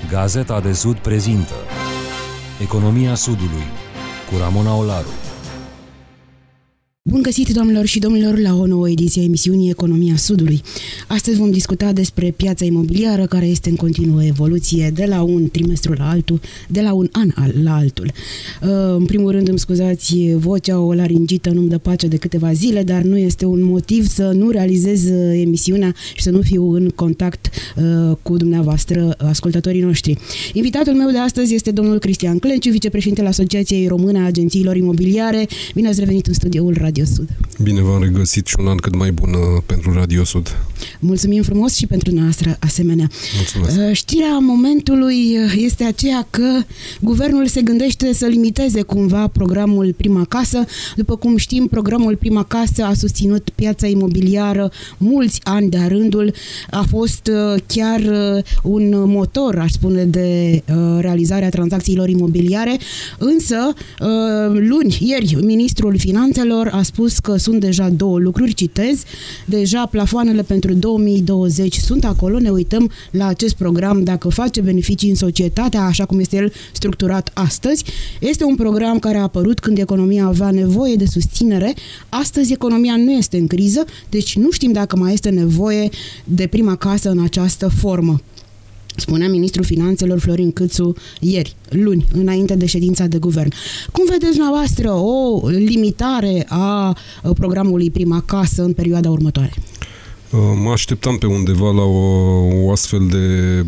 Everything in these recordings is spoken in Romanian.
Gazeta de Sud prezintă Economia Sudului cu Ramona Olaru. Bun găsit, doamnelor și domnilor, la o nouă ediție a emisiunii Economia Sudului. Astăzi vom discuta despre piața imobiliară, care este în continuă evoluție de la un trimestru la altul, de la un an la altul. În primul rând, îmi scuzați vocea, o laringită nu-mi dă pace de câteva zile, dar nu este un motiv să nu realizez emisiunea și să nu fiu în contact cu dumneavoastră, ascultătorii noștri. Invitatul meu de astăzi este domnul Cristian Clenciu, vicepreședintele Asociației Române a Agențiilor Imobiliare. Bine ați revenit în studioul Radio Sud. Bine v-am regăsit și un an cât mai bun pentru Radio Sud. Mulțumim frumos și pentru noastră asemenea. Mulțumesc. Știrea momentului este aceea că guvernul se gândește să limiteze cumva programul Prima Casă. După cum știm, programul Prima Casă a susținut piața imobiliară mulți ani de-a rândul. A fost chiar un motor, aș spune, de realizarea tranzacțiilor imobiliare. Însă, ieri, ministrul Finanțelor a spus că sunt deja două lucruri, citez, deja plafoanele pentru 2020 sunt acolo, ne uităm la acest program dacă face beneficii în societatea așa cum este el structurat astăzi. Este un program care a apărut când economia avea nevoie de susținere. Astăzi economia nu este în criză, deci nu știm dacă mai este nevoie de Prima Casă în această formă. Spunea ministrul Finanțelor Florin Câțu ieri, luni, înainte de ședința de guvern. Cum vedeți dumneavoastră o limitare a programului Prima Casă în perioada următoare? Mă așteptam pe undeva la o astfel de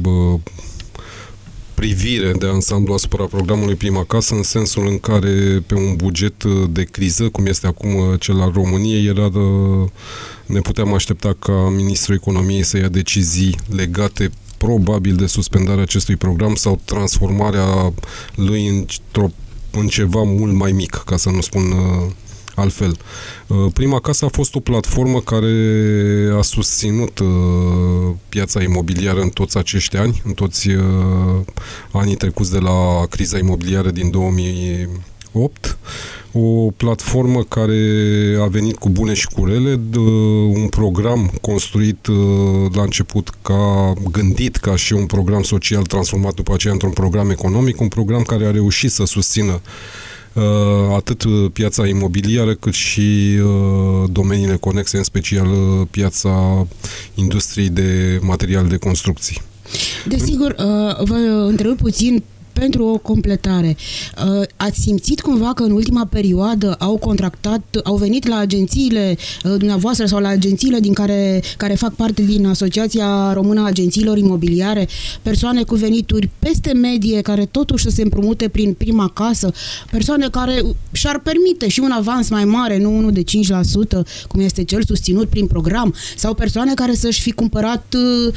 privire de ansamblu asupra programului Prima Casă, în sensul în care pe un buget de criză, cum este acum cel al României, ne puteam aștepta ca ministrul economiei să ia decizii legate probabil de suspendarea acestui program sau transformarea lui în ceva mult mai mic, ca să nu spun altfel. Prima Casă a fost o platformă care a susținut piața imobiliară în toți acești ani, în toți anii trecuți de la criza imobiliară din 2008. O platformă care a venit cu bune și cu rele, un program construit la început gândit ca și un program social, transformat după aceea într-un program economic, un program care a reușit să susțină atât piața imobiliară cât și domeniile conexe, în special piața industriei de materiale de construcții. Desigur, vă întreb puțin pentru o completare. Ați simțit cumva că în ultima perioadă au venit la agențiile dumneavoastră sau la agențiile care fac parte din Asociația Română a Agențiilor Imobiliare persoane cu venituri peste medie, care totuși să se împrumute prin Prima Casă, persoane care și-ar permite și un avans mai mare, nu unul de 5%, cum este cel susținut prin program, sau persoane care să-și fi cumpărat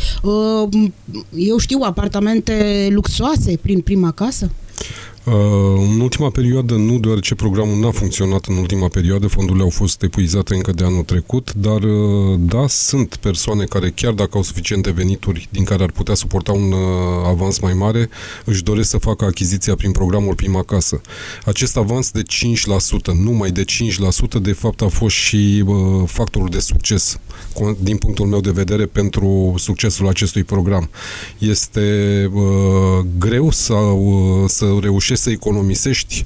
apartamente luxoase prin Prima Casă? În ultima perioadă nu, deoarece programul n-a funcționat în ultima perioadă, fondurile au fost epuizate încă de anul trecut, dar da, sunt persoane care, chiar dacă au suficiente venituri din care ar putea suporta un avans mai mare, își doresc să facă achiziția prin programul Prima Casă. Acest avans de 5%, numai de 5%, de fapt a fost și factorul de succes, din punctul meu de vedere, pentru succesul acestui program. Este greu să reușești să economisești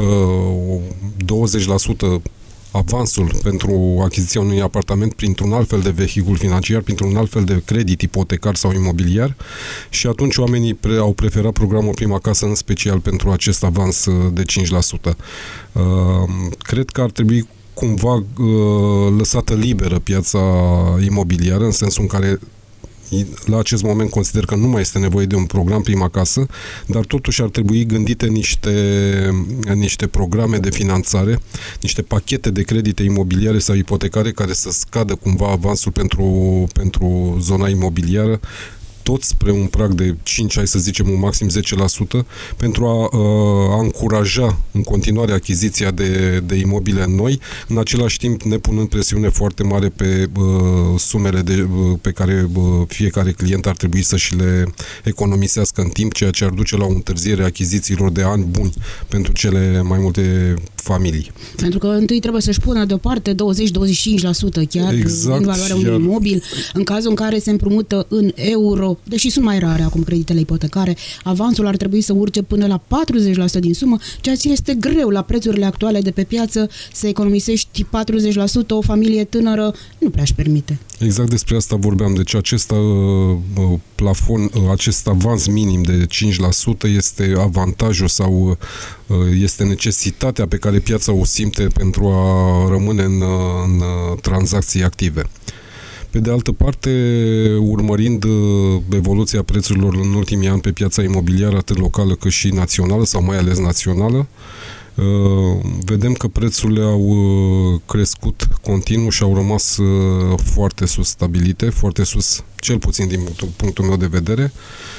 20% avansul pentru achiziția unui apartament printr-un alt fel de vehicul financiar, printr-un alt fel de credit ipotecar sau imobiliar, și atunci oamenii au preferat programul Prima Casă în special pentru acest avans de 5%. Cred că ar trebui cumva lăsată liberă piața imobiliară, în sensul în care la acest moment consider că nu mai este nevoie de un program Prima Casă, dar totuși ar trebui gândite niște programe de finanțare, niște pachete de credite imobiliare sau ipotecare care să scadă cumva avansul pentru zona imobiliară, tot spre un prag de 5, hai să zicem un maxim 10%, pentru a încuraja în continuare achiziția de imobile noi, în același timp ne punând presiune foarte mare pe sumele pe care fiecare client ar trebui să și le economisească în timp, ceea ce ar duce la o întârziere a achizițiilor de ani buni pentru cele mai multe familii. Pentru că întâi trebuie să-și pună deoparte 20-25% chiar exact, din valoarea unui imobil, în cazul în care se împrumută în euro, sau, deși sunt mai rare acum creditele ipotecare, avansul ar trebui să urce până la 40% din sumă, ceea ce este greu la prețurile actuale de pe piață, să economisești 40%, o familie tânără nu prea își permite. Exact despre asta vorbeam. Deci acest plafon, acest avans minim de 5% este avantajul sau este necesitatea pe care piața o simte pentru a rămâne în tranzacții active. Pe de altă parte, urmărind evoluția prețurilor în ultimii ani pe piața imobiliară, atât locală cât și națională, sau mai ales națională, vedem că prețurile au crescut continuu și au rămas foarte sus stabilite, foarte sus, cel puțin din punctul meu de vedere,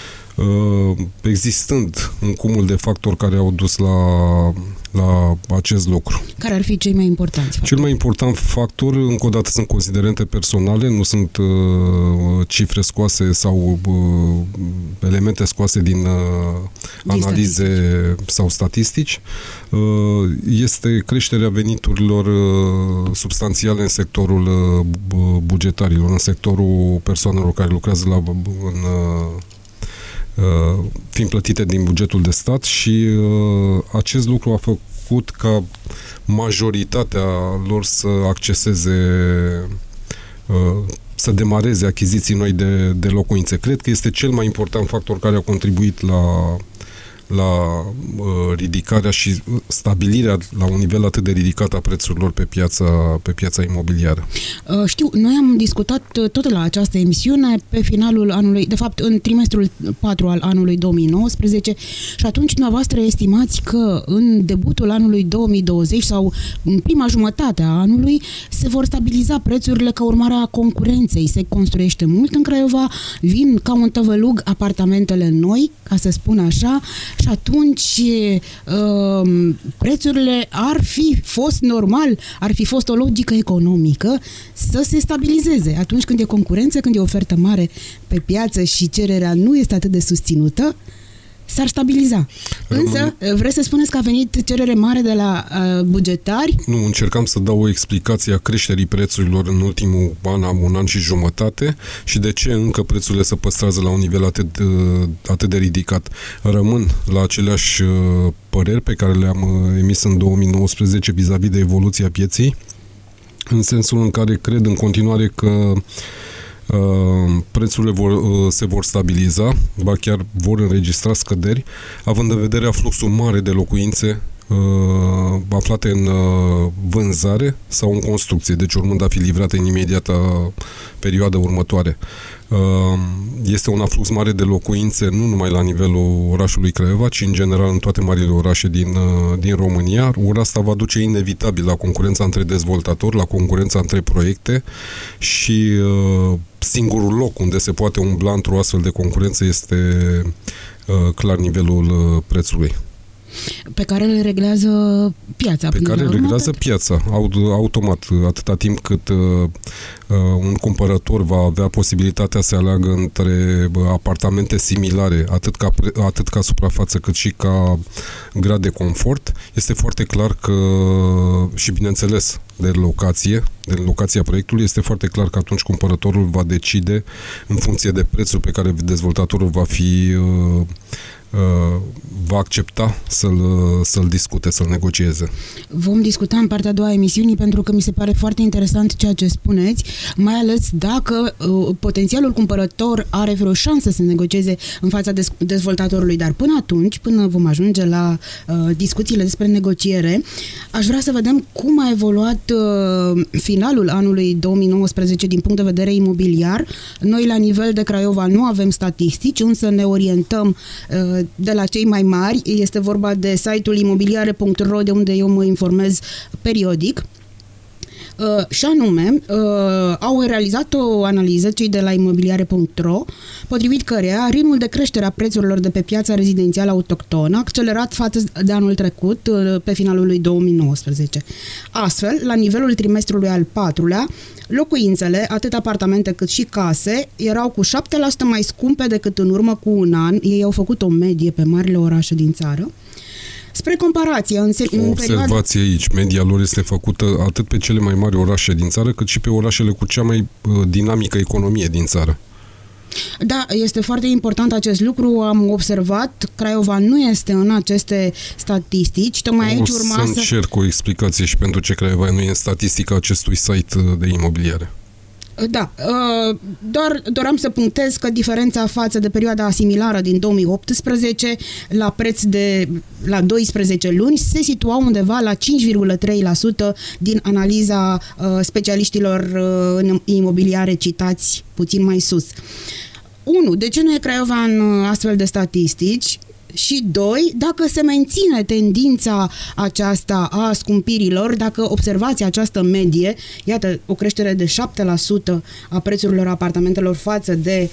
existând un cumul de factori care au dus la acest lucru. Care ar fi cei mai importanți? Cel mai important factor, încă o dată, sunt considerente personale, nu sunt cifre scoase sau elemente scoase din analize sau statistici. Este creșterea veniturilor substanțiale în sectorul bugetarilor, în sectorul persoanelor care lucrează fiind plătite din bugetul de stat și acest lucru a făcut ca majoritatea lor să acceseze, să demareze achiziții noi de locuințe. Cred că este cel mai important factor care a contribuit la ridicarea și stabilirea la un nivel atât de ridicat a prețurilor pe piața imobiliară. Știu, noi am discutat tot la această emisiune pe finalul anului, de fapt în trimestrul 4 al anului 2019 și atunci dumneavoastră estimați că în debutul anului 2020 sau în prima jumătate a anului se vor stabiliza prețurile ca urmare a concurenței. Se construiește mult în Craiova, vin ca un tăvălug apartamentele noi, ca să spun așa, și atunci prețurile ar fi fost normal, ar fi fost o logică economică să se stabilizeze. Atunci când e concurență, când e ofertă mare pe piață și cererea nu este atât de susținută, s-ar stabiliza. Însă, vreți să spuneți că a venit cerere mare de la bugetari? Nu, încercam să dau o explicație a creșterii prețurilor în ultimul un an și jumătate și de ce încă prețurile se păstrează la un nivel atât de ridicat. Rămân la aceleași păreri pe care le-am emis în 2019 vis-a-vis de evoluția pieței, în sensul în care cred în continuare că prețurile se vor stabiliza, ba chiar vor înregistra scăderi, având în vedere fluxul mare de locuințe aflate în vânzare sau în construcție, deci urmând a fi livrate în imediata perioadă următoare. Este un aflux mare de locuințe nu numai la nivelul orașului Craiova, ci în general în toate marile orașe din România. Ori asta va duce inevitabil la concurența între dezvoltatori, la concurența între proiecte și singurul loc unde se poate umbla într-o astfel de concurență este clar nivelul prețului. Pe care le reglează piața. Pe care le reglează piața, automat, atâta timp cât un cumpărător va avea posibilitatea să aleagă între apartamente similare, atât ca suprafață cât și ca grad de confort, este foarte clar că, și bineînțeles de locația proiectului, este foarte clar că atunci cumpărătorul va decide în funcție de prețul pe care dezvoltatorul va accepta să-l discute, să-l negocieze. Vom discuta în partea a doua a emisiunii pentru că mi se pare foarte interesant ceea ce spuneți, mai ales dacă potențialul cumpărător are vreo șansă să negocieze în fața dezvoltatorului, dar până vom ajunge la discuțiile despre negociere, aș vrea să vedem cum a evoluat finalul anului 2019 din punct de vedere imobiliar. Noi la nivel de Craiova nu avem statistici, însă ne orientăm de la cei mai mari. Este vorba de site-ul imobiliare.ro, de unde eu mă informez periodic. Și anume, au realizat o analiză cei de la imobiliare.ro, potrivit căreia ritmul de creștere a prețurilor de pe piața rezidențială autohtonă a accelerat față de anul trecut, pe finalul lui 2019. Astfel, la nivelul trimestrului al 4-lea, locuințele, atât apartamente cât și case, erau cu 7% mai scumpe decât în urmă cu un an. Ei au făcut o medie pe marile orașe din țară. Spre comparație, o observație aici, media lor este făcută atât pe cele mai mari orașe din țară, cât și pe orașele cu cea mai dinamică economie din țară. Da, este foarte important acest lucru. Am observat, Craiova nu este în aceste statistici. Tocmai aici urma să încerc o explicație și pentru ce Craiova nu e în statistica acestui site de imobiliare. Da, doar doream să punctez că diferența față de perioada similară din 2018 la preț de la 12 luni se situa undeva la 5,3% din analiza specialiștilor în imobiliare citați puțin mai sus. 1. De ce nu e Craiova în astfel de statistici? Și 2. Dacă se menține tendința aceasta a scumpirilor, dacă observați această medie, iată, o creștere de 7% a prețurilor apartamentelor față de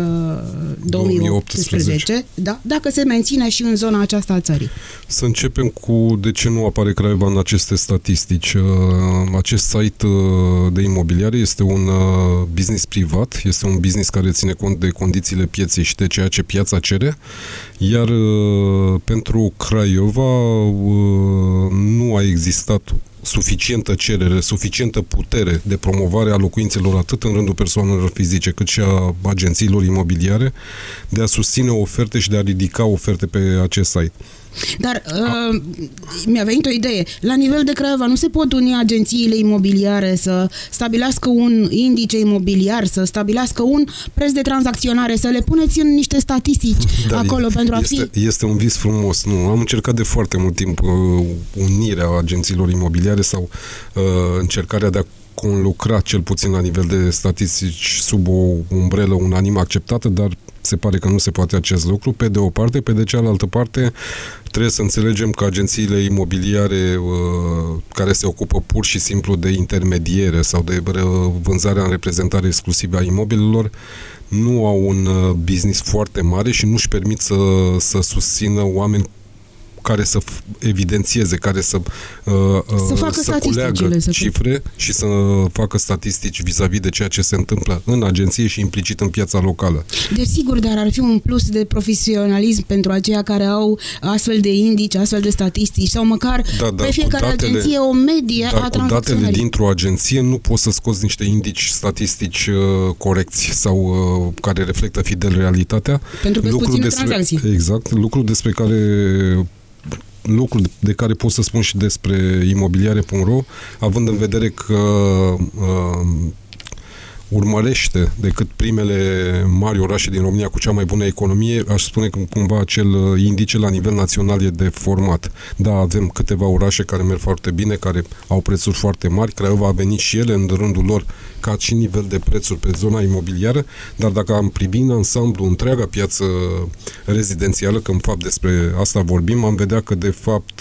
2018, da? Dacă se menține și în zona aceasta a țării. Să începem cu de ce nu apare Craiova în aceste statistici. Acest site de imobiliare este un business privat, este un business care ține cont de condițiile pieței și de ceea ce piața cere, iar pentru Craiova nu a existat suficientă cerere, suficientă putere de promovare a locuințelor atât în rândul persoanelor fizice cât și a agențiilor imobiliare de a susține oferte și de a ridica oferte pe acest site. Dar mi-a venit o idee. La nivel de Craiova nu se pot uni agențiile imobiliare să stabilească un indice imobiliar, să stabilească un preț de tranzacționare, să le puneți în niște statistici acolo pentru a fi... Este un vis frumos. Nu, am încercat de foarte mult timp unirea agențiilor imobiliare sau încercarea de a conlucra cel puțin la nivel de statistici sub o umbrelă unanim acceptată, dar se pare că nu se poate acest lucru, pe de o parte, pe de cealaltă parte trebuie să înțelegem că agențiile imobiliare care se ocupă pur și simplu de intermediere sau de vânzarea în reprezentare exclusivă a imobilelor nu au un business foarte mare și nu-și permit să susțină oameni care să evidențieze, care să culeagă cifre și să facă statistici vis-a-vis de ceea ce se întâmplă în agenție și implicit în piața locală. Desigur, dar ar fi un plus de profesionalism pentru aceia care au astfel de indici, astfel de statistici sau măcar pe fiecare agenție o medie a tranzacționării. Dar cu datele dintr-o agenție nu poți să scoți niște indici statistici corecți sau care reflectă fidel realitatea. Pentru că sunt puține tranzacții. Exact, lucru de care pot să spun și despre imobiliare.ro, având în vedere că urmărește decât primele mari orașe din România cu cea mai bună economie, aș spune că cumva acel indice la nivel național e de format. Da, avem câteva orașe care merg foarte bine, care au prețuri foarte mari, Craiova a venit și ele în rândul lor ca și nivel de prețuri pe zona imobiliară, dar dacă am privit în ansamblu întreaga piață rezidențială, că în fapt despre asta vorbim, am vedea că de fapt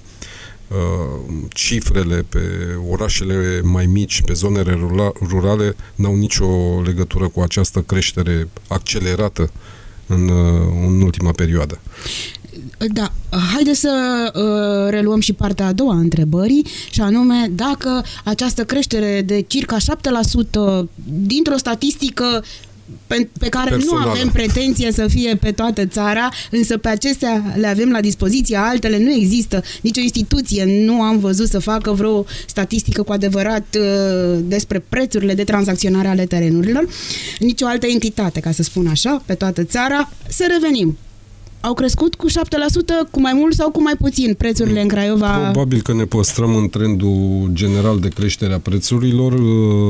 cifrele pe orașele mai mici, pe zonele rurale, n-au nicio legătură cu această creștere accelerată în ultima perioadă. Da, haideți să reluăm și partea a doua a întrebării, și anume dacă această creștere de circa 7% dintr-o statistică pe care personală. Nu avem pretenție să fie pe toată țara, însă pe acestea le avem la dispoziție, altele nu există. Nicio instituție nu am văzut să facă vreo statistică cu adevărat despre prețurile de tranzacționare ale terenurilor. Nicio altă entitate, ca să spun așa, pe toată țara. Să revenim. Au crescut cu 7%, cu mai mult sau cu mai puțin prețurile în Craiova? Probabil că ne păstrăm în trendul general de creștere a prețurilor,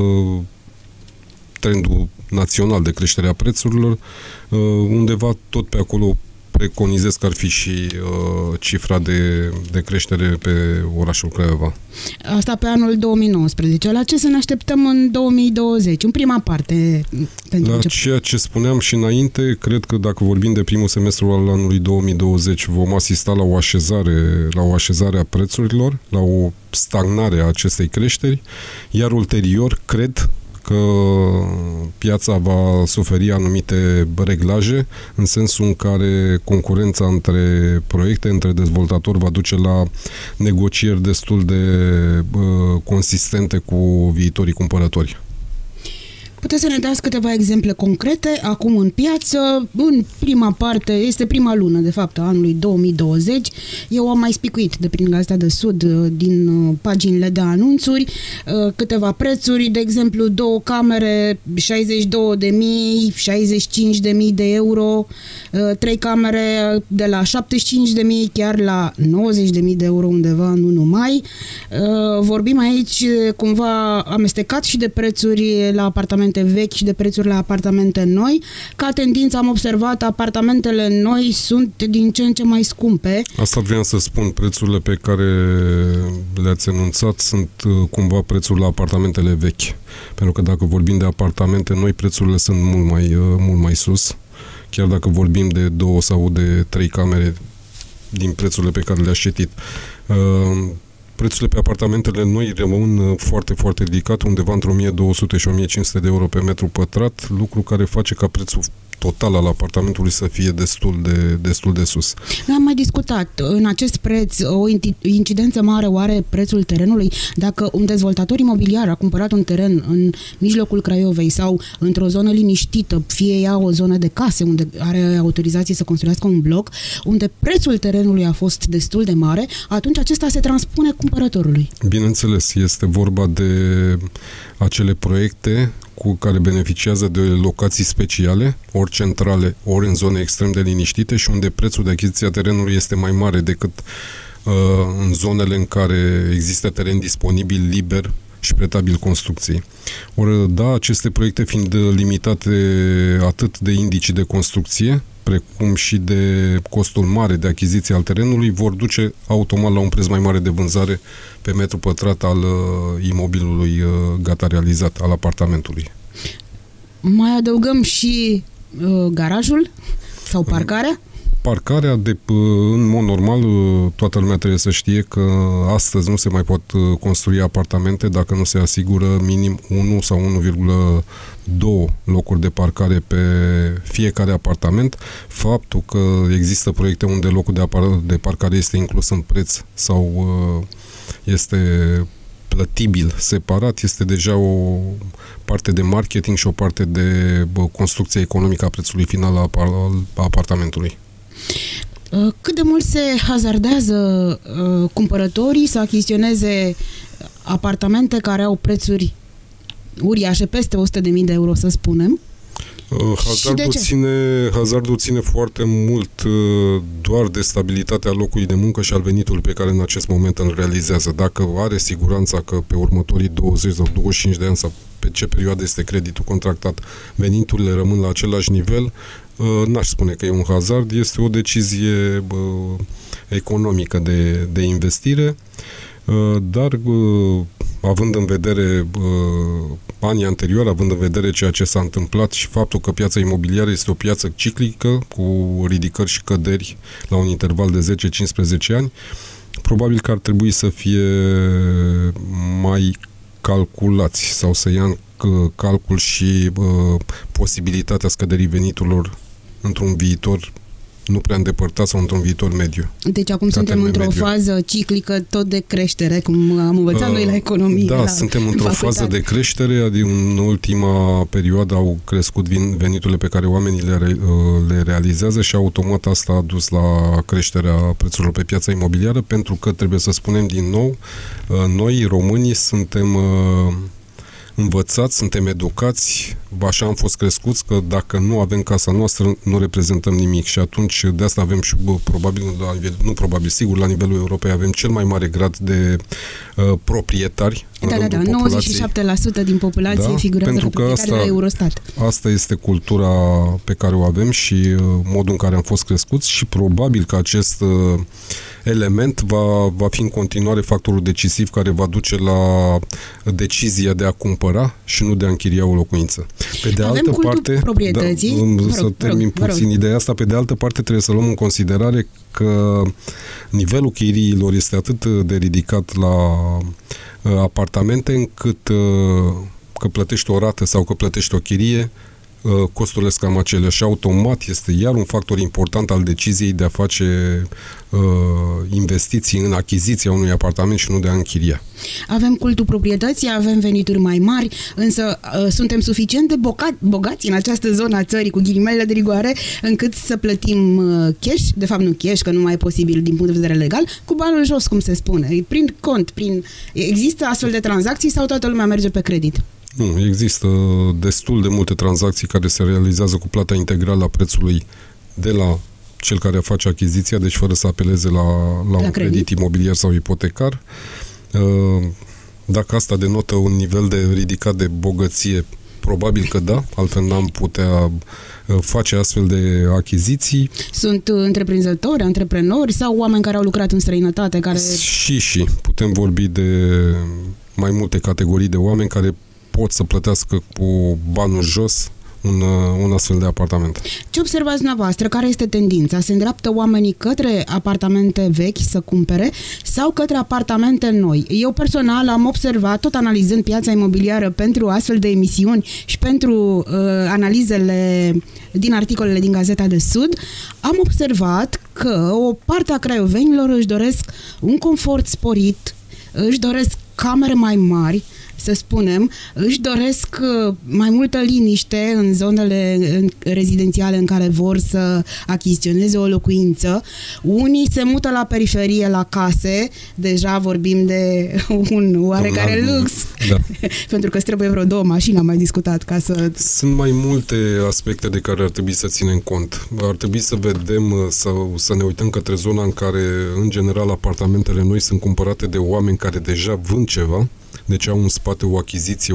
trendul național de creștere a prețurilor, undeva tot pe acolo preconizez că ar fi și cifra de creștere pe orașul Craiova. Asta pe anul 2019. La ce să ne așteptăm în 2020? În prima parte. La ceea ce spuneam și înainte, cred că dacă vorbim de primul semestru al anului 2020, vom asista la o așezare a prețurilor, la o stagnare a acestei creșteri, iar ulterior, cred că piața va suferi anumite reglaje, în sensul în care concurența între proiecte, între dezvoltatori va duce la negocieri destul de consistente cu viitorii cumpărători. Puteți să ne dați câteva exemple concrete acum în piață? În prima parte, este prima lună, de fapt, a anului 2020. Eu am mai spicuit de prin Gazeta de Sud, din paginile de anunțuri, câteva prețuri, de exemplu, 2 camere, 62.000, 65.000 de euro, 3 camere de la 75.000 chiar la 90.000 de euro undeva, nu numai. Vorbim aici cumva amestecat și de prețuri la apartamente vechi și de prețuri la apartamente noi. Ca tendință am observat, apartamentele noi sunt din ce în ce mai scumpe. Asta vreau să spun, prețurile pe care le-ați enunțat sunt cumva prețuri la apartamentele vechi. Pentru că dacă vorbim de apartamente noi, prețurile sunt mult mai sus. Chiar dacă vorbim de 2 sau de 3 camere din prețurile pe care le-ați citit. Prețurile pe apartamentele noi rămân foarte, foarte ridicate, undeva între 1200 și 1500 de euro pe metru pătrat, lucru care face ca prețul total al apartamentului să fie destul de sus. Noi am mai discutat, în acest preț, o incidență mare oare prețul terenului? Dacă un dezvoltator imobiliar a cumpărat un teren în mijlocul Craiovei sau într-o zonă liniștită, fie ea o zonă de case unde are autorizație să construiască un bloc, unde prețul terenului a fost destul de mare, atunci acesta se transpune cumpărătorului. Bineînțeles, este vorba de acele proiecte cu care beneficiază de locații speciale, ori centrale, ori în zone extrem de liniștite și unde prețul de achiziție a terenului este mai mare decât în zonele în care există teren disponibil, liber și pretabil construcției. Ori, da, aceste proiecte fiind limitate atât de indicii de construcție, precum și de costul mare de achiziție al terenului, vor duce automat la un preț mai mare de vânzare pe metru pătrat al imobilului gata realizat, al apartamentului. Mai adăugăm și garajul sau parcarea? Parcarea, în mod normal, toată lumea trebuie să știe că astăzi nu se mai pot construi apartamente dacă nu se asigură minim 1 sau 1,2 locuri de parcare pe fiecare apartament. Faptul că există proiecte unde locul de parcare este inclus în preț sau este plătibil separat, este deja o parte de marketing și o parte de construcție economică a prețului final al apartamentului. Cât de mult se hazardează cumpărătorii să achiziționeze apartamente care au prețuri uriașe, peste 100.000 de euro, să spunem? Hazardul ține foarte mult doar de stabilitatea locului de muncă și al venitului pe care în acest moment îl realizează. Dacă are siguranța că pe următorii 20 sau 25 de ani sau pe ce perioadă este creditul contractat, veniturile rămân la același nivel, n-aș spune că e un hazard, este o decizie economică de investire, dar având în vedere anii anteriori, având în vedere ceea ce s-a întâmplat și faptul că piața imobiliară este o piață ciclică, cu ridicări și căderi la un interval de 10-15 ani, probabil că ar trebui să fie mai calculați sau să ia în calcul și posibilitatea scăderii veniturilor într-un viitor nu prea îndepărtat sau într-un viitor mediu. Deci acum suntem într-o fază ciclică tot de creștere, cum am învățat noi la economie. Da, suntem într-o fază de creștere, adică în ultima perioadă au crescut veniturile pe care oamenii le realizează și automat asta a dus la creșterea prețurilor pe piața imobiliară, pentru că trebuie să spunem din nou, noi românii suntem învățați, suntem educați, așa am fost crescuți, că dacă nu avem casa noastră, nu reprezentăm nimic și atunci de asta avem și sigur, la nivelul Europei avem cel mai mare grad de proprietari. Da, 97% din populație figurează ca proprietari la Eurostat. Asta este cultura pe care o avem și modul în care am fost crescuți și probabil că acest element va fi în continuare factorul decisiv care va duce la decizia de a cumpăra și nu de a închiria o locuință. Pe de altă parte, să termin puțin ideea asta, pe de altă parte trebuie să luăm în considerare că nivelul chiriilor este atât de ridicat la apartamente încât că plătești o rată sau că plătești o chirie, costurile sunt cam aceleași și automat este iar un factor important al deciziei de a face investiții în achiziția unui apartament și nu de a închiria. Avem cultul proprietății, avem venituri mai mari, însă suntem suficient de bogați în această zonă a țării, cu ghilimele de rigoare, încât să plătim cash, de fapt nu cash, că nu mai e posibil din punct de vedere legal, cu banul jos, cum se spune, prin cont, există astfel de tranzacții sau toată lumea merge pe credit? Nu, există destul de multe tranzacții care se realizează cu plata integrală a prețului de la cel care face achiziția, deci fără să apeleze la un credit imobiliar sau ipotecar. Dacă asta denotă un nivel de ridicat de bogăție, probabil că da, altfel n-am putea face astfel de achiziții. Sunt întreprinzători, antreprenori sau oameni care au lucrat în străinătate? Și putem vorbi de mai multe categorii de oameni care pot să plătească cu banul jos un astfel de apartament. Ce observați dumneavoastră? Care este tendința? Se îndreaptă oamenii către apartamente vechi să cumpere sau către apartamente noi? Eu personal am observat, tot analizând piața imobiliară pentru astfel de emisiuni și pentru analizele din articolele din Gazeta de Sud, am observat că o parte a craiovenilor își doresc un confort sporit, își doresc camere mai mari, să spunem, își doresc mai multă liniște în zonele rezidențiale în care vor să achiziționeze o locuință. Unii se mută la periferie, la case, deja vorbim de un oarecare lux, da. Pentru că îți trebuie vreo 2 mașini, am mai discutat ca să... Sunt mai multe aspecte de care ar trebui să ținem cont. Ar trebui să vedem sau să ne uităm către zona în care, în general, apartamentele noi sunt cumpărate de oameni care deja vând ceva, deci au în spate o achiziție,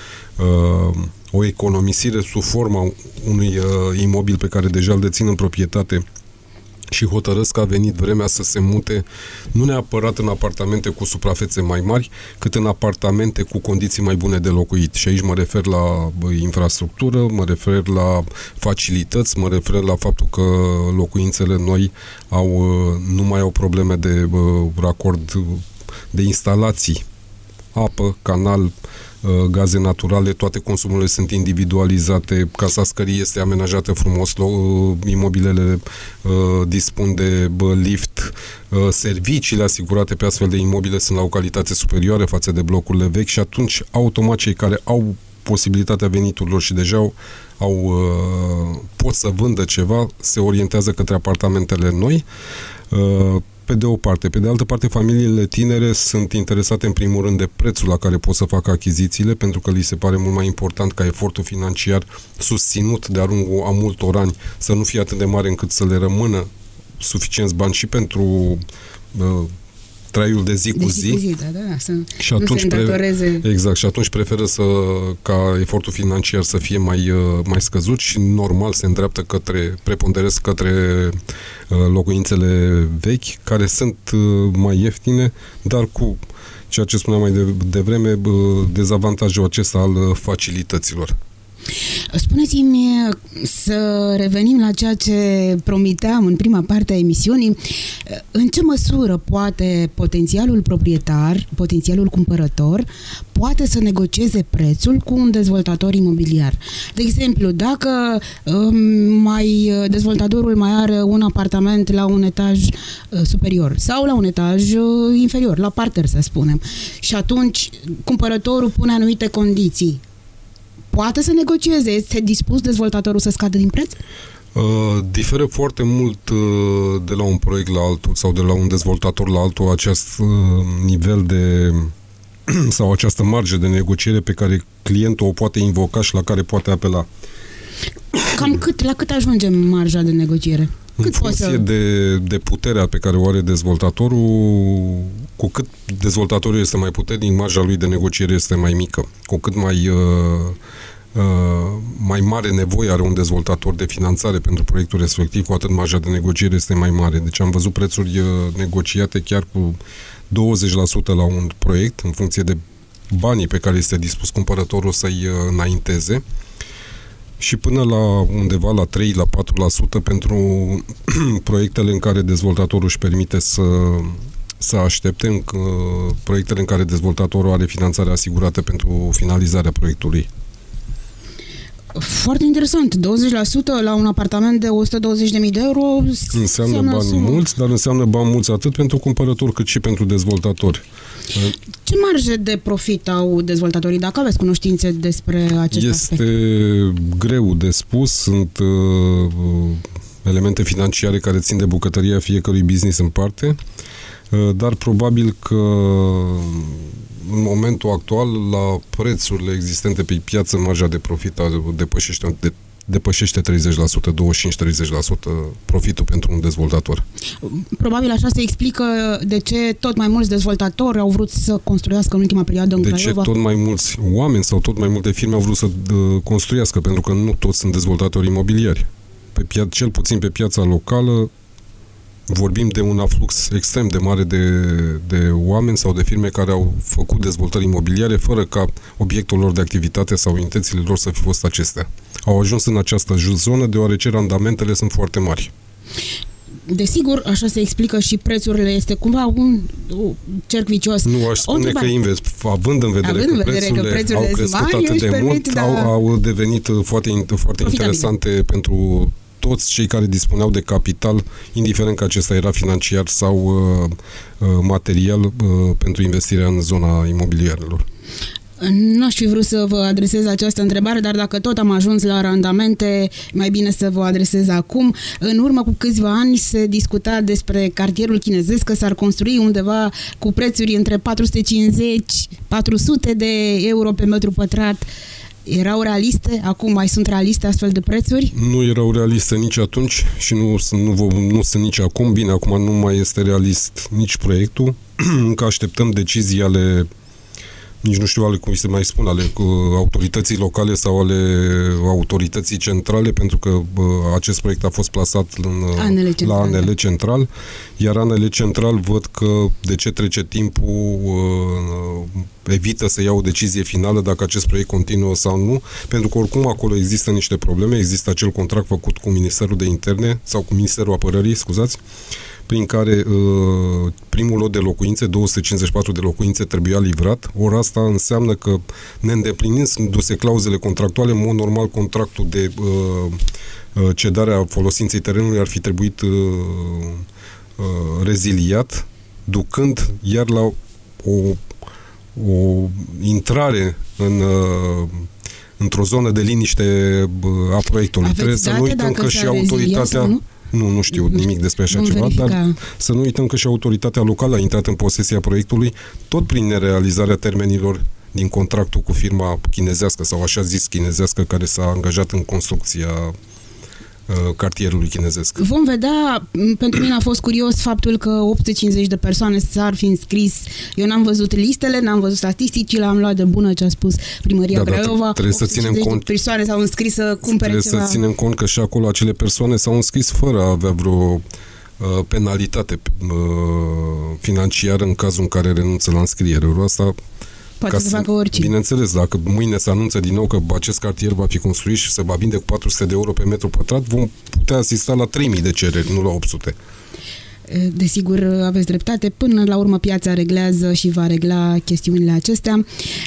o economisire sub forma unui imobil pe care deja îl dețin în proprietate și hotărăsc că a venit vremea să se mute nu neapărat în apartamente cu suprafețe mai mari, cât în apartamente cu condiții mai bune de locuit. Și aici mă refer la infrastructură, mă refer la facilități, mă refer la faptul că locuințele noi nu mai au probleme de racord de instalații, apă, canal, gaze naturale, toate consumurile sunt individualizate, casa scării este amenajată frumos, imobilele dispun de lift, serviciile asigurate pe astfel de imobile sunt la o calitate superioară față de blocurile vechi și atunci automat cei care au posibilitatea veniturilor și deja pot să vândă ceva, se orientează către apartamentele noi. Pe de o parte. Pe de altă parte, familiile tinere sunt interesate în primul rând de prețul la care pot să facă achizițiile, pentru că li se pare mult mai important ca efortul financiar susținut de-a lungul a multor ani să nu fie atât de mare încât să le rămână suficienți bani și pentru traiul de zi cu zi. Da, și atunci exact, și atunci preferă ca efortul financiar să fie mai scăzut și normal se îndreaptă preponderesc către locuințele vechi, care sunt mai ieftine, dar cu ceea ce spuneam mai devreme, dezavantajul acesta al facilităților. Spuneți-mi, să revenim la ceea ce promiteam în prima parte a emisiunii, în ce măsură poate potențialul proprietar, potențialul cumpărător, poate să negocieze prețul cu un dezvoltator imobiliar? De exemplu, dacă dezvoltatorul mai are un apartament la un etaj superior sau la un etaj inferior, la parter, să spunem, și atunci cumpărătorul pune anumite condiții, poate să negocieze? Este dispus dezvoltatorul să scadă din preț? Diferă foarte mult de la un proiect la altul sau de la un dezvoltator la altul acest nivel de sau această marjă de negociere pe care clientul o poate invoca și la care poate apela. Cam la cât ajungem marja de negociere? În funcție de puterea pe care o are dezvoltatorul, cu cât dezvoltatorul este mai puternic, marja lui de negociere este mai mică. Cu cât mai mare nevoie are un dezvoltator de finanțare pentru proiectul respectiv, cu atât marja de negociere este mai mare. Deci am văzut prețuri negociate chiar cu 20% la un proiect, în funcție de banii pe care este dispus cumpărătorul să-i înainteze, și până la undeva la 3-4% pentru proiectele în care dezvoltatorul își permite să aștepte, în proiectele în care dezvoltatorul are finanțarea asigurată pentru finalizarea proiectului. Foarte interesant. 20% la un apartament de 120.000 de euro înseamnă bani mulți, dar înseamnă bani mulți atât pentru cumpărători cât și pentru dezvoltatori. Ce marjă de profit au dezvoltatorii, dacă aveți cunoștințe despre acest aspect? Este greu de spus. Sunt elemente financiare care țin de bucătăria fiecărui business în parte, dar probabil că în momentul actual, la prețurile existente pe piață, marja de profit depășește 30%, 25-30% profitul pentru un dezvoltator. Probabil așa se explică de ce tot mai mulți dezvoltatori au vrut să construiască în ultima perioadă în Craiova. De ce tot mai mulți oameni sau tot mai multe firme au vrut să construiască, pentru că nu toți sunt dezvoltatori imobiliari. Cel puțin pe piața locală vorbim de un aflux extrem de mare de oameni sau de firme care au făcut dezvoltări imobiliare fără ca obiectul lor de activitate sau intențiile lor să fi fost acestea. Au ajuns în această zonă deoarece randamentele sunt foarte mari. Desigur, așa se explică și prețurile. Este cumva un cerc vicios. Nu, aș spune că invers. Având în vedere că prețurile au crescut atât de mult, au devenit foarte interesante pentru toți cei care dispuneau de capital, indiferent că acesta era financiar sau material, pentru investirea în zona imobiliarelor. Nu aș fi vrut să vă adresez această întrebare, dar dacă tot am ajuns la randamente, mai bine să vă adresez acum. În urmă cu câțiva ani se discuta despre cartierul chinezesc, că s-ar construi undeva cu prețuri între 450-400 de euro pe metru pătrat. Erau realiste? Acum mai sunt realiste astfel de prețuri? Nu erau realiste nici atunci și nu sunt nici acum. Bine, acum nu mai este realist nici proiectul. Încă așteptăm decizii ale, nici nu știu cum se mai spun, ale autorității locale sau ale autorității centrale, pentru că acest proiect a fost plasat la ANL Central, iar ANL Central văd că de ce trece timpul evită să ia o decizie finală dacă acest proiect continuă sau nu, pentru că oricum acolo există niște probleme, există acel contract făcut cu Ministerul de Interne sau cu Ministerul Apărării, scuzați, prin care primul lot de locuințe, 254 de locuințe, trebuia livrat. Ori asta înseamnă că, neîndeplinindu-se clauzele contractuale, în mod normal contractul de cedare a folosinței terenului ar fi trebuit reziliat, ducând iar la o intrare într-o zonă de liniște a proiectului. Trebuie să nu uităm că și autoritatea... Nu știu nimic despre așa ceva, dar să nu uităm că și autoritatea locală a intrat în posesia proiectului tot prin nerealizarea termenilor din contractul cu firma chinezească sau așa zis chinezească care s-a angajat în construcția cartierului chinezesc. Vom vedea. Pentru mine a fost curios faptul că 850 de persoane s-ar fi înscris. Eu n-am văzut listele, n-am văzut statisticile, am luat de bună ce a spus Primăria Craiova. Trebuie să ținem cont. Persoane s-au înscris să cumpere ceva. Trebuie să ținem cont că și acolo acele persoane s-au înscris fără a avea vreo penalitate financiară în cazul în care renunță la înscriere. Asta poate să facă oricine. Bineînțeles, dacă mâine se anunță din nou că acest cartier va fi construit și se va vinde cu 400 de euro pe metru pătrat, vom putea asista la 3000 de cereri, nu la 800. Desigur, aveți dreptate. Până la urmă piața reglează și va regla chestiunile acestea.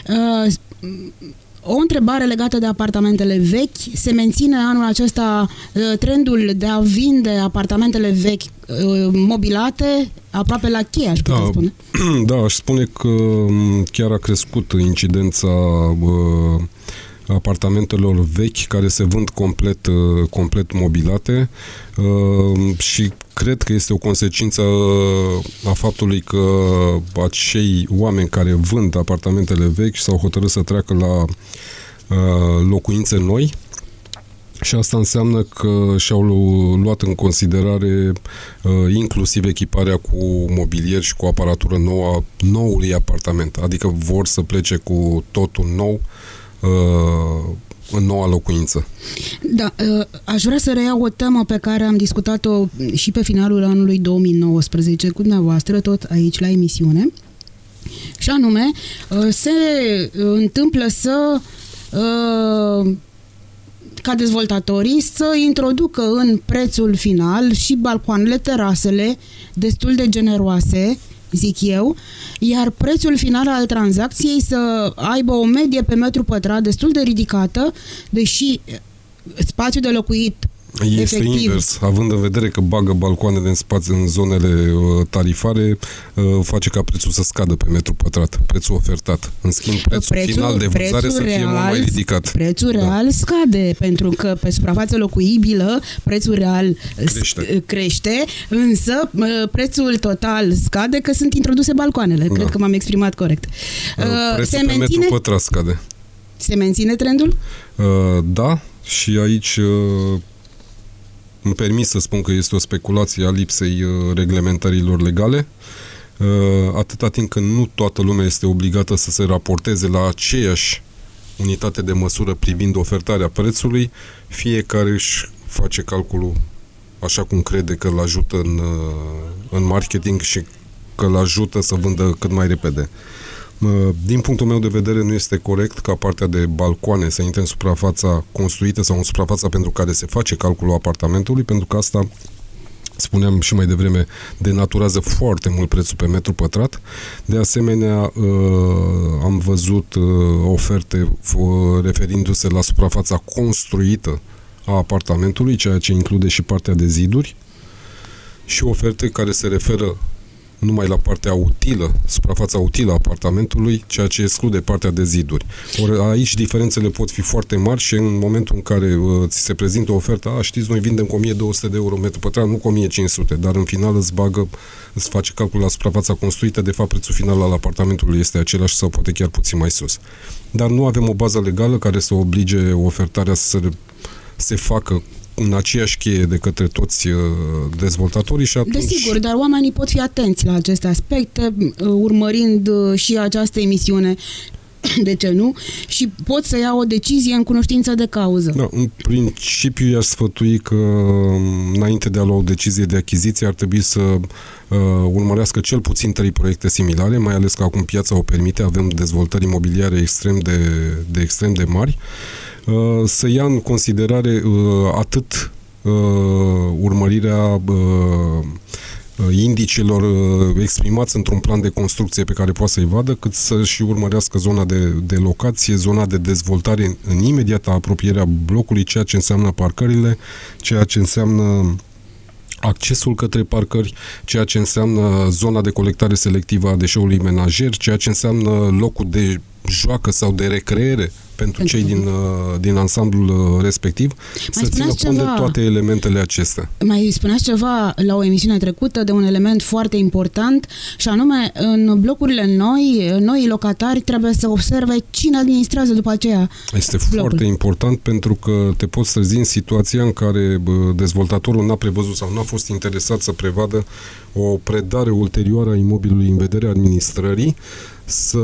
O întrebare legată de apartamentele vechi. Se menține anul acesta trendul de a vinde apartamentele vechi mobilate aproape la cheie, aș putea spune. Da, aș spune că chiar a crescut incidența apartamentelor vechi care se vând complet mobilate și cred că este o consecință a faptului că acei oameni care vând apartamentele vechi s-au hotărât să treacă la locuințe noi și asta înseamnă că și-au luat în considerare inclusiv echiparea cu mobilier și cu aparatură nouă a noului apartament, adică vor să plece cu totul nou în noua locuință. Da, aș vrea să reiau o temă pe care am discutat-o și pe finalul anului 2019 cu dumneavoastră, tot aici la emisiune, și anume se întâmplă ca dezvoltatorii să introducă în prețul final și balcoanele, terasele destul de generoase, zic eu, iar prețul final al tranzacției să aibă o medie pe metru pătrat destul de ridicată, deși spațiul de locuit este efectiv invers, având în vedere că bagă balcoanele în spațiu în zonele tarifare, face ca prețul să scadă pe metru pătrat, prețul ofertat. În schimb, prețul final de vânzare să fie mult mai ridicat. Prețul real scade, pentru că pe suprafață locuibilă prețul real crește, însă prețul total scade că sunt introduse balcoanele. Cred că m-am exprimat corect. Prețul pe metru pătrat scade. Se menține trendul? Da, și aici îmi permis să spun că este o speculație a lipsei reglementărilor legale, atâta timp când nu toată lumea este obligată să se raporteze la aceeași unitate de măsură privind ofertarea prețului, fiecare își face calculul așa cum crede că îl ajută în marketing și că îl ajută să vândă cât mai repede. Din punctul meu de vedere, nu este corect ca partea de balcoane să intre în suprafața construită sau în suprafața pentru care se face calculul apartamentului, pentru că asta, spuneam și mai devreme, denaturează foarte mult prețul pe metru pătrat. De asemenea, am văzut oferte referindu-se la suprafața construită a apartamentului, ceea ce include și partea de ziduri, și oferte care se referă numai la partea utilă, suprafața utilă a apartamentului, ceea ce exclude partea de ziduri. Ori aici diferențele pot fi foarte mari și în momentul în care ți se prezintă o ofertă, știți, noi vindem cu 1200 de euro metru pătrat, nu cu 1500, dar în final îți face calculul la suprafața construită, de fapt prețul final al apartamentului este același sau poate chiar puțin mai sus. Dar nu avem o bază legală care să oblige ofertarea să se facă în aceeași cheie de către toți dezvoltatorii și atunci... Desigur, dar oamenii pot fi atenți la aceste aspecte, urmărind și această emisiune, de ce nu, și pot să ia o decizie în cunoștință de cauză. Da, în principiu i-aș sfătui că înainte de a lua o decizie de achiziție ar trebui să urmărească cel puțin 3 proiecte similare, mai ales că acum piața o permite, avem dezvoltări imobiliare extrem de mari, să ia în considerare atât urmărirea indicelor exprimați într-un plan de construcție pe care poate să-i vadă, cât să și urmărească zona de locație, zona de dezvoltare în imediată apropierea blocului, ceea ce înseamnă parcările, ceea ce înseamnă accesul către parcări, ceea ce înseamnă zona de colectare selectivă a deșeului menajer, ceea ce înseamnă locul de joacă sau de recreere pentru cei din ansamblul respectiv, să țină cont de toate elementele acestea. Mai spuneați ceva la o emisiune trecută de un element foarte important, și anume, în blocurile noi locatari trebuie să observe cine administrează după aceea Este foarte important, pentru că te poți trezi în situația în care dezvoltatorul n-a prevăzut sau n-a fost interesat să prevadă o predare ulterioară a imobilului în vederea administrării, să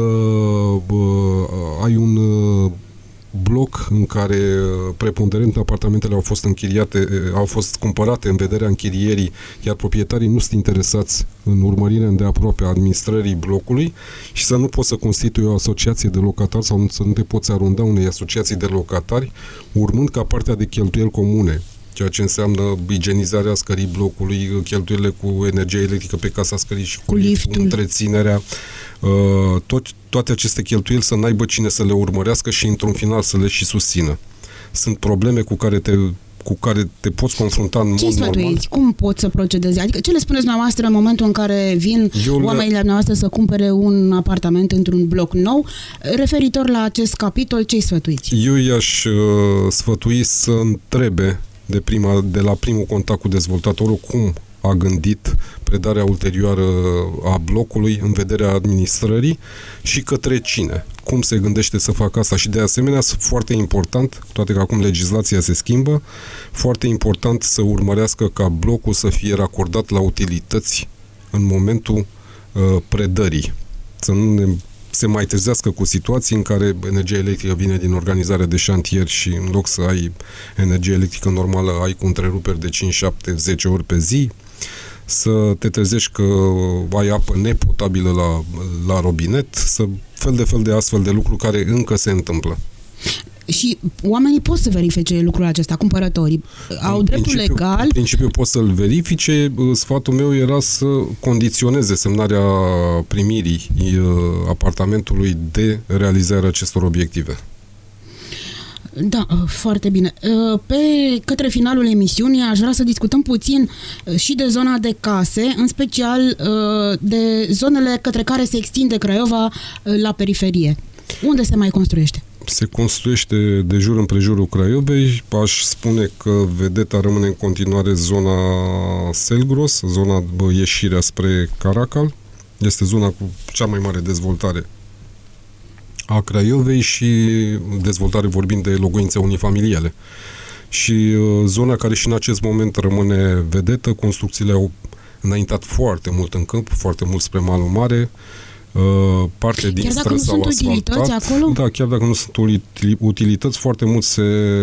ai un bloc în care preponderent apartamentele au fost cumpărate în vederea închirierii, iar proprietarii nu sunt interesați în urmărirea îndeaproape a administrării blocului, și să nu poți să constitui o asociație de locatari sau să nu te poți arunda unei asociații de locatari, urmând ca partea de cheltuieli comune, ceea ce înseamnă igienizarea scării blocului, cheltuielile cu energie electrică pe casa scării și cu liftul, întreținerea, toate aceste cheltuieli să n-aibă cine să le urmărească și într-un final să le și susțină. Sunt probleme cu care te poți confrunta în mod normal. Cum poți să procedezi? Adică ce le spuneți dumneavoastră în momentul în care vin oamenii dumneavoastră să cumpere un apartament într-un bloc nou? Referitor la acest capitol, ce-i sfătuiți? Eu i-aș sfătui să întrebe de la primul contact cu dezvoltatorul cum a gândit predarea ulterioară a blocului în vederea administrării și către cine. Cum se gândește să facă asta și de asemenea, foarte important, toate că acum legislația se schimbă, foarte important să urmărească ca blocul să fie racordat la utilități în momentul predării. Să nu se mai trezească cu situații în care energia electrică vine din organizarea de șantier și în loc să ai energie electrică normală, ai cu întreruperi de 5, 7, 10 ori pe zi, să te trezești că ai apă nepotabilă la robinet, fel de astfel de lucruri care încă se întâmplă. Și oamenii pot să verifice lucrul acesta, cumpărătorii. Au dreptul legal. În principiu pot să-l verifice. Sfatul meu era să condiționeze semnarea primirii apartamentului de realizarea acestor obiective. Da, foarte bine. Către finalul emisiunii aș vrea să discutăm puțin și de zona de case, în special de zonele către care se extinde Craiova la periferie. Unde se mai construiește? Se construiește de jur împrejurul Craiovei. Aș spune că vedeta rămâne în continuare zona Selgros, zona ieșirea spre Caracal. Este zona cu cea mai mare dezvoltare a Craiovei și dezvoltare vorbind de locuințe unifamiliale. Și zona care și în acest moment rămâne vedetă, construcțiile au înaintat foarte mult în câmp, foarte mult spre malul mare, parte din străzi s-au asfaltat. Acolo? Da, chiar dacă nu sunt utilități, foarte mult se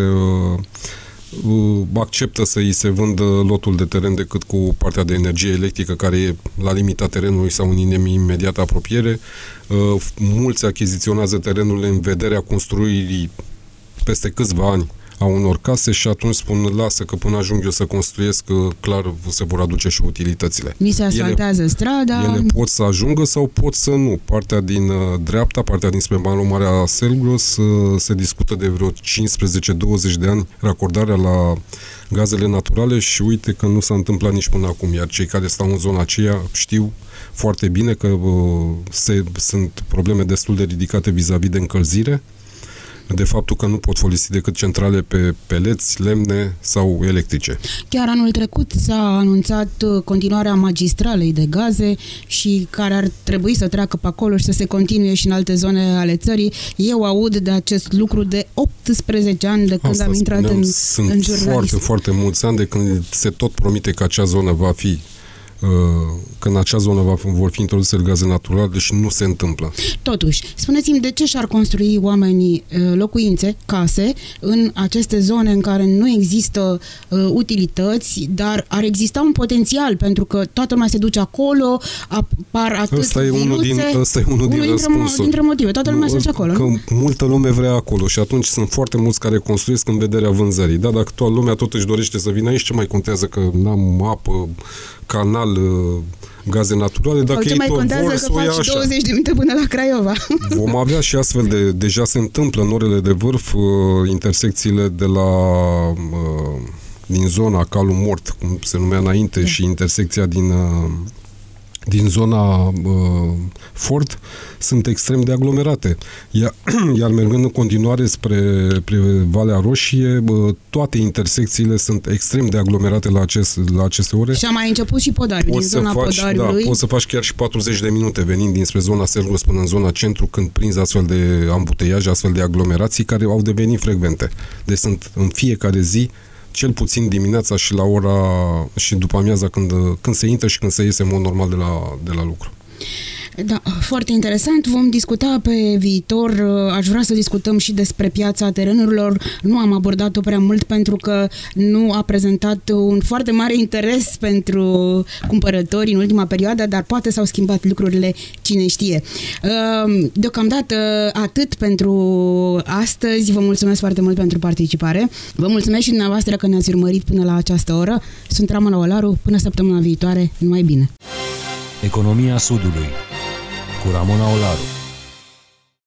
acceptă să îi se vândă lotul de teren decât cu partea de energie electrică care e la limita terenului sau în imediată apropiere. Mulți achiziționează terenurile în vederea construirii peste câțiva ani a unor case și atunci spun, lasă că până ajung eu să construiesc, clar se vor aduce și utilitățile. Mi se asfaltează strada. Ele pot să ajungă sau pot să nu. Partea din dreapta, partea dinspre malul mare a Selgros, se discută de vreo 15-20 de ani racordarea la gazele naturale și uite că nu s-a întâmplat nici până acum, iar cei care stau în zona aceea știu foarte bine că sunt probleme destul de ridicate vis-a-vis de încălzire, de faptul că nu pot folosi decât centrale pe peleți, lemne sau electrice. Chiar anul trecut s-a anunțat continuarea magistralei de gaze și care ar trebui să treacă pe acolo și să se continue și în alte zone ale țării. Eu aud de acest lucru de 18 ani de când am intrat în Sunt foarte, foarte mulți ani de când se tot promite că acea zonă va fi că în acea zonă vor fi introduse gaze naturale și nu se întâmplă. Totuși, spuneți-mi de ce și-ar construi oamenii locuințe, case, în aceste zone în care nu există utilități, dar ar exista un potențial, pentru că toată lumea se duce acolo, apar atât Ăsta e unul din răspunsuri. Dintre motive. Toată lumea se duce acolo. Că multă lume vrea acolo și atunci sunt foarte mulți care construiesc în vederea vânzării. Da, dacă toată lumea tot își dorește să vină aici, ce mai contează că n-am apă, canal, gaze naturale, dacă ei tot vor să o ia așa. 20 de minute până la Craiova. Vom avea și astfel deja se întâmplă în orele de vârf, intersecțiile din zona Calul Mort, cum se numea înainte, și intersecția din zona Fort sunt extrem de aglomerate. Iar mergând în continuare spre Valea Roșie, toate intersecțiile sunt extrem de aglomerate la aceste ore. Și a mai început și Podariul, din zona Podariului. Da, poți să faci chiar și 40 de minute venind dinspre zona Selgros până în zona centru, când prinzi astfel de ambuteiaje, astfel de aglomerații care au devenit frecvente. Deci sunt în fiecare zi, cel puțin dimineața și la ora și după amiaza când se intră și când se iese în mod normal de la lucru. Da, foarte interesant. Vom discuta pe viitor. Aș vrea să discutăm și despre piața terenurilor. Nu am abordat-o prea mult pentru că nu a prezentat un foarte mare interes pentru cumpărători în ultima perioadă, dar poate s-au schimbat lucrurile, cine știe. Deocamdată atât pentru astăzi. Vă mulțumesc foarte mult pentru participare. Vă mulțumesc și dumneavoastră că ne-ați urmărit până la această oră. Sunt Ramona Olaru. Până săptămâna viitoare. Numai bine! Economia Sudului cu Ramona Olaru.